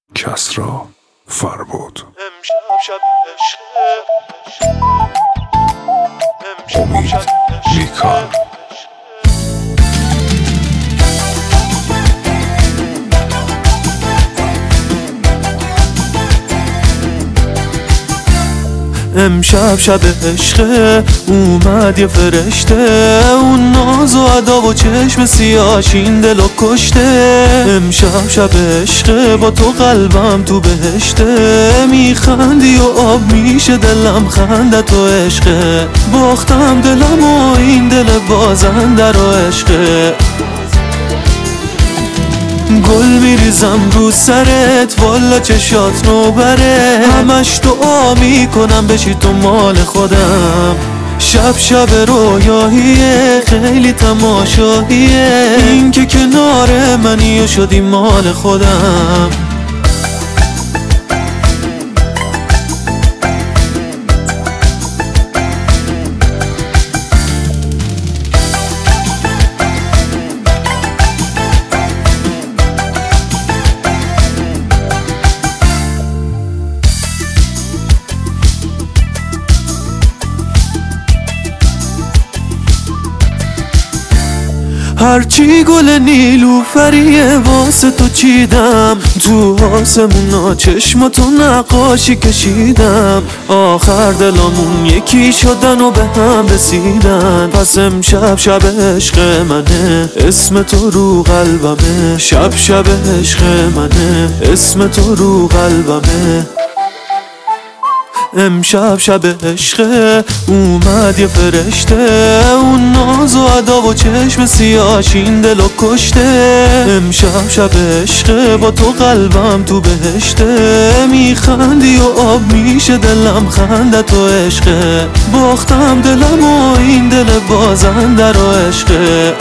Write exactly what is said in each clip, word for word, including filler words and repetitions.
کسری فربود. امشب شب عشق، امید میکان. امشب شب عشقه، اومد یه فرشته، اون ناز و ادا و چشم سیاهش این دلو کشته. امشب شب عشقه، با تو قلبم تو بهشته، میخندی و آب میشه دلم خندت و عشقه. باختم دلم و این دل بازنده رو عشقه. گل میریزم رو سرت، والا چشات نوبره، همش دعا میکنم بشی تو مال خودم. شب شب رویاهیه، خیلی تماشاییه، این که کنار منی و شدی مال خودم. هرچی گل نیلوفریه واسه تو چیدم، تو آسمونا چشماتو نقاشی کشیدم. آخر دلامون یکی شدن و به هم رسیدن، پس امشب شب عشق منه، اسم تو رو قلبمه. شب شب عشق منه، اسم تو رو قلبمه. امشب شب عشقه، اومد یه فرشته، اون ناز و ادا و چشم سیاهش این دلو کشته. امشب شب عشقه، با تو قلبم تو بهشته، میخندی و آب میشه دلم خندت و عشقه. باختم دلم و این دل بازنده رو عشقه.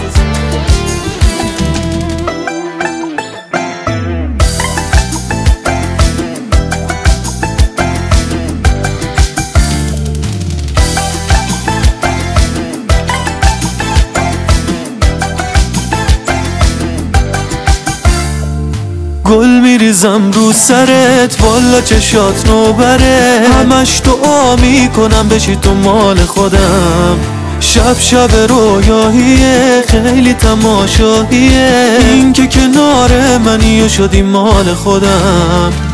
گل میریزم رو سرت، والا چشات نوبره، همش دعا میکنم بشی تو مال خودم. شب شب رویاهیه، خیلی تماشاییه، این که کنار منی و شدی مال خودم.